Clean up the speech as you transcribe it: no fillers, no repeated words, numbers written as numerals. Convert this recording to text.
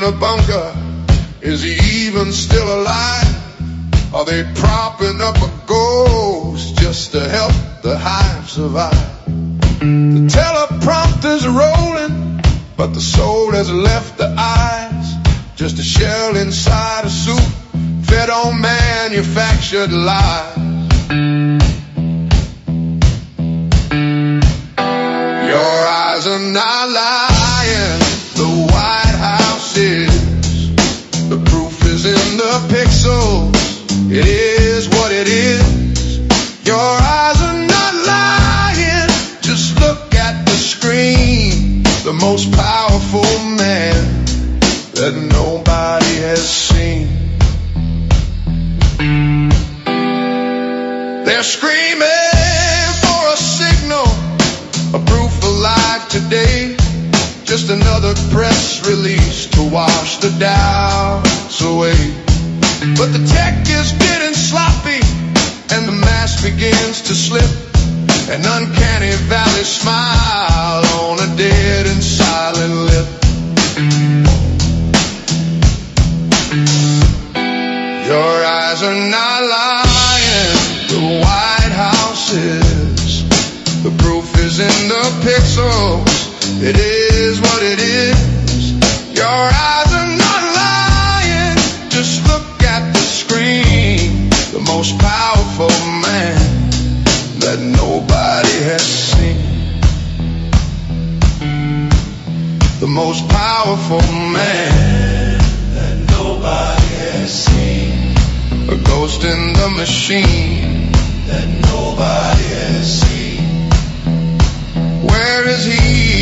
in a bunker? Is he even still alive? Are they propping up a ghost just to help the hive survive? The teleprompter's rolling, but the soul has left the eyes. Just a shell inside a suit, fed on manufactured lies. Your eyes are not lying, the White House is. The proof is in the pixels, it is what it is. Your eyes are not lying, just look at the screen. The most powerful man that nobody has seen. They're screaming for a signal, a proof of life today. Just another press release to wash the doubts away. But the tech is getting sloppy, and the mask begins to slip. An uncanny valley smile on a dead and silent lip. Your eyes are not lying, the White House is. The proof is in the pixels, it is what it is. Your eyes are not lying, just look at the screen. The most powerful man that nobody has seen. The most powerful man that nobody has seen. A ghost in the machine that nobody has seen. Where is he?